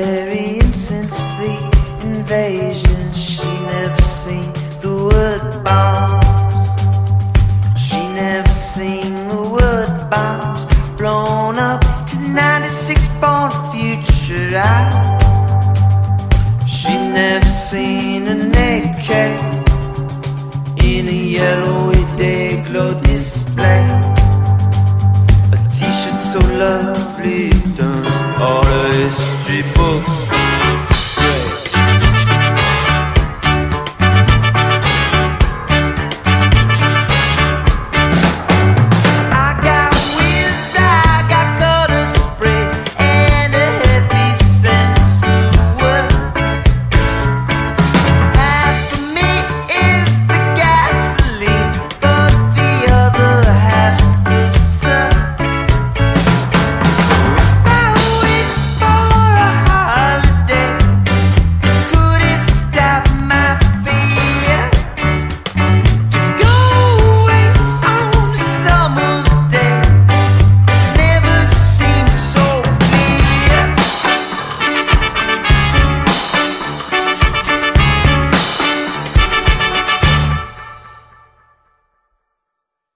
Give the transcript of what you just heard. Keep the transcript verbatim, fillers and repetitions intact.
barbarian since the invasion. She never seen the word bombs. She never seen the word bombs blown up to ninety-six born future out. She never seen a naked in a yellowy day glow display. A t-shirt so loved